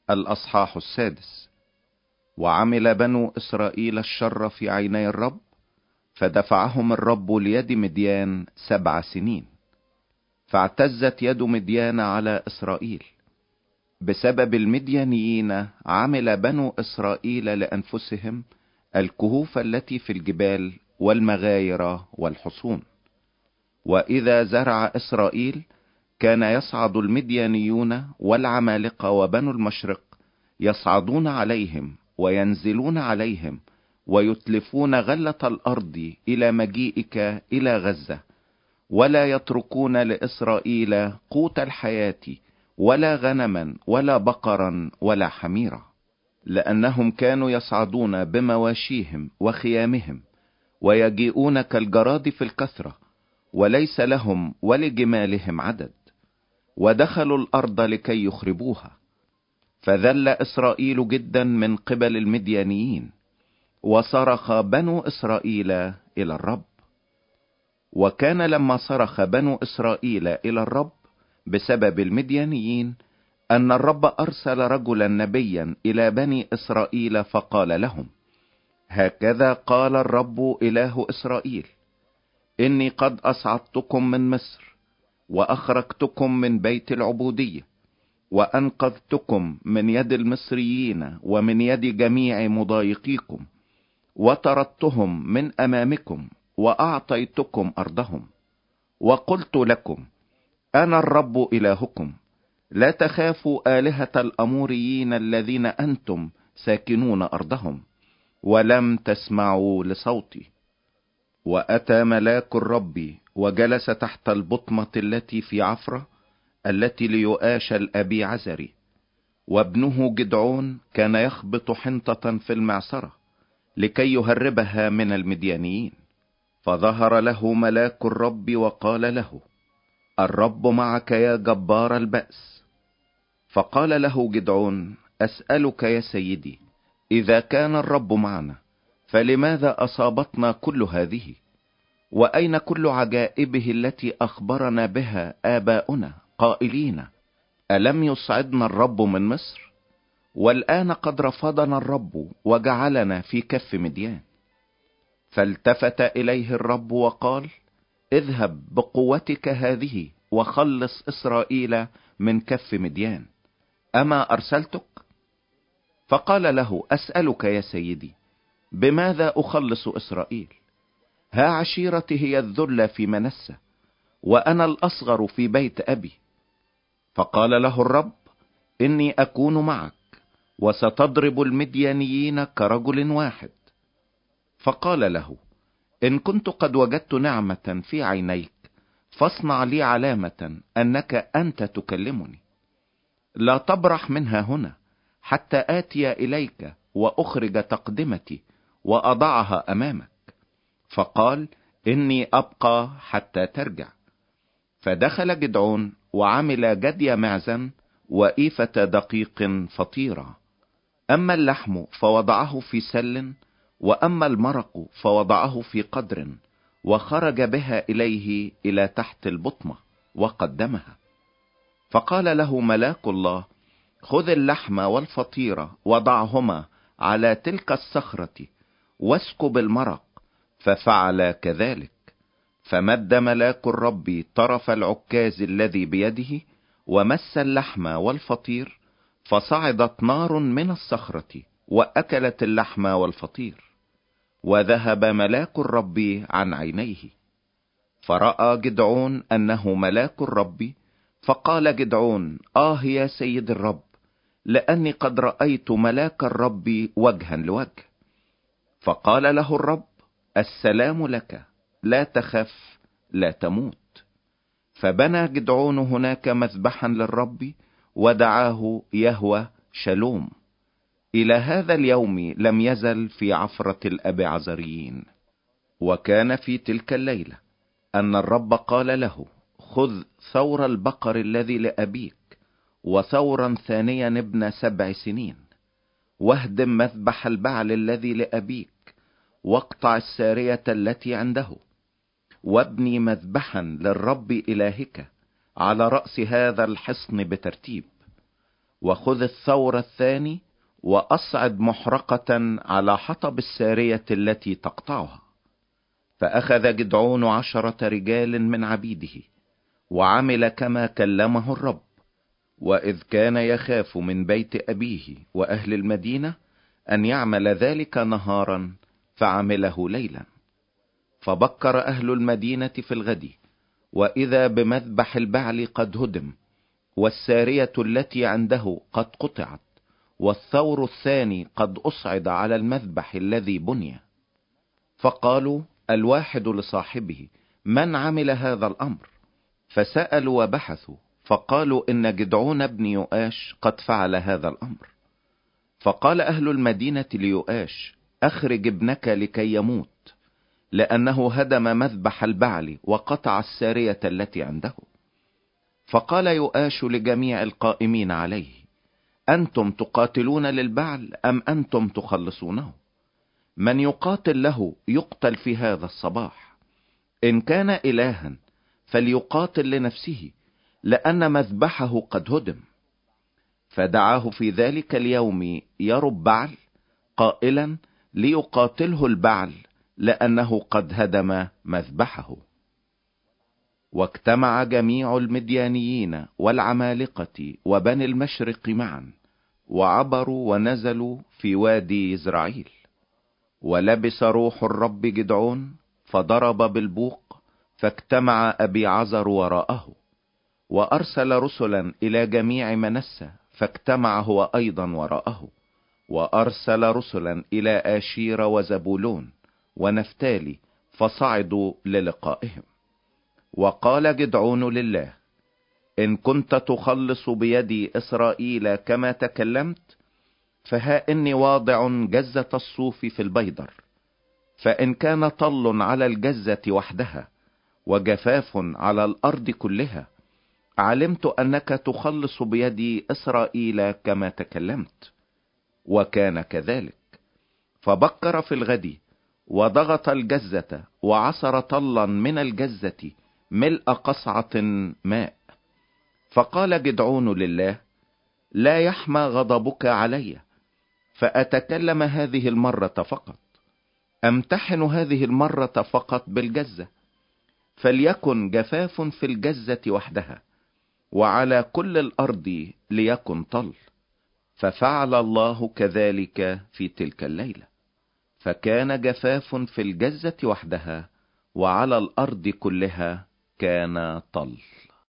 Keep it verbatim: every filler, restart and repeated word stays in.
الأصحاح السادس. وعمل بنو إسرائيل الشر في عيني الرب، فدفعهم الرب ليد مديان سبع سنين. فاعتزت يد مديان على إسرائيل. بسبب المديانيين عمل بنو إسرائيل لأنفسهم الكهوف التي في الجبال والمغاير والحصون. وإذا زرع إسرائيل كان يصعد المديانيون والعمالقة وبنو المشرق يصعدون عليهم وينزلون عليهم ويتلفون غلة الأرض إلى مجيئك إلى غزة، ولا يتركون لإسرائيل قوت الحياة ولا غنما ولا بقرا ولا حميرا، لأنهم كانوا يصعدون بمواشيهم وخيامهم ويجيئون كالجراد في الكثرة، وليس لهم ولجمالهم عدد، ودخلوا الأرض لكي يخربوها. فذل إسرائيل جدا من قبل المديانيين، وصرخ بنو إسرائيل إلى الرب. وكان لما صرخ بنو إسرائيل إلى الرب بسبب المديانيين أن الرب أرسل رجلا نبيا إلى بني إسرائيل فقال لهم: هكذا قال الرب إله إسرائيل: إني قد أصعدتكم من مصر، وأخرجتكم من بيت العبودية، وأنقذتكم من يد المصريين ومن يد جميع مضايقيكم، وطردتهم من أمامكم وأعطيتكم أرضهم. وقلت لكم: أنا الرب إلهكم، لا تخافوا آلهة الأموريين الذين أنتم ساكنون أرضهم، ولم تسمعوا لصوتي. وأتى ملاك الرب وجلس تحت البطمة التي في عفرة التي ليؤاش الأبي عزري، وابنه جدعون كان يخبط حنطة في المعصرة لكي يهربها من المديانيين. فظهر له ملاك الرب وقال له: الرب معك يا جبار البأس. فقال له جدعون: أسألك يا سيدي، إذا كان الرب معنا فلماذا أصابتنا كل هذه؟ وأين كل عجائبه التي أخبرنا بها آباؤنا قائلين: ألم يصعدنا الرب من مصر؟ والآن قد رفضنا الرب وجعلنا في كف مديان. فالتفت إليه الرب وقال: اذهب بقوتك هذه وخلص إسرائيل من كف مديان، أما أرسلتك؟ فقال له: أسألك يا سيدي، بماذا أخلص إسرائيل؟ ها عشيرتي هي الذل في منسة، وأنا الأصغر في بيت أبي. فقال له الرب: إني أكون معك، وستضرب المديانيين كرجل واحد. فقال له: إن كنت قد وجدت نعمة في عينيك فاصنع لي علامة أنك أنت تكلمني. لا تبرح منها هنا حتى آتي إليك وأخرج تقدمتي وأضعها أمامك. فقال: إني أبقى حتى ترجع. فدخل جدعون وعمل جدي معزا وإيفة دقيق فطيرة، أما اللحم فوضعه في سل، وأما المرق فوضعه في قدر، وخرج بها إليه إلى تحت البطمة وقدمها. فقال له ملاك الله: خذ اللحم والفطيرة وضعهما على تلك الصخرة واسكب المرق. ففعل كذلك. فمد ملاك الرب طرف العكاز الذي بيده ومس اللحم والفطير، فصعدت نار من الصخرة وأكلت اللحم والفطير، وذهب ملاك الرب عن عينيه. فرأى جدعون أنه ملاك الرب، فقال جدعون: آه يا سيد الرب، لأني قد رأيت ملاك الرب وجها لوجه. فقال له الرب: السلام لك، لا تخف، لا تموت. فبنى جدعون هناك مذبحا للرب ودعاه يهوى شلوم. إلى هذا اليوم لم يزل في عفرة الأبيعزريين. وكان في تلك الليلة أن الرب قال له: خذ ثور البقر الذي لأبيك وثورا ثانيا ابن سبع سنين، واهدم مذبح البعل الذي لأبيك، واقطع السارية التي عنده، وابني مذبحا للرب إلهك على رأس هذا الحصن بترتيب. وخذ الثور الثاني وأصعد محرقة على حطب السارية التي تقطعها. فأخذ جدعون عشرة رجال من عبيده وعمل كما كلمه الرب. وإذ كان يخاف من بيت أبيه وأهل المدينة أن يعمل ذلك نهارا فعمله ليلا. فبكر أهل المدينة في الغد، وإذا بمذبح البعل قد هدم، والسارية التي عنده قد قطعت، والثور الثاني قد أصعد على المذبح الذي بني. فقالوا الواحد لصاحبه: من عمل هذا الأمر؟ فسألوا وبحثوا، فقالوا إن جدعون بن يؤاش قد فعل هذا الأمر. فقال أهل المدينة ليؤاش: أخرج ابنك لكي يموت، لأنه هدم مذبح البعل وقطع السارية التي عنده. فقال يؤاش لجميع القائمين عليه: أنتم تقاتلون للبعل أم أنتم تخلصونه؟ من يقاتل له يقتل في هذا الصباح. إن كان إلها فليقاتل لنفسه، لأن مذبحه قد هدم. فدعاه في ذلك اليوم يرب-بعل قائلا: ليقاتله البعل، لأنه قد هدم مذبحه. واجتمع جميع المديانيين والعمالقة وبني المشرق معا، وعبروا ونزلوا في وادي يزرعيل. ولبس روح الرب جدعون فضرب بالبوق، فاجتمع أبي عزر وراءه. وأرسل رسلا إلى جميع منسى، فاجتمع هو أيضا وراءه. وأرسل رسلا إلى آشير وزبولون ونفتالي، فصعدوا للقائهم. وقال جدعون لله: إن كنت تخلص بيدي إسرائيل كما تكلمت، فها إني واضع جزة الصوف في البيدر. فإن كان طل على الجزة وحدها وجفاف على الأرض كلها، علمت أنك تخلص بيدي إسرائيل كما تكلمت. وكان كذلك. فبكر في الغد وضغط الجزة وعصر طلا من الجزة ملء قصعة ماء. فقال جدعون لله: لا يحمى غضبك علي، فأتكلم هذه المرة فقط، أمتحن هذه المرة فقط بالجزة، فليكن جفاف في الجزة وحدها، وعلى كل الأرض ليكن طل. ففعل الله كذلك في تلك الليلة، فكان جفاف في الجزة وحدها، وعلى الأرض كلها كان طل.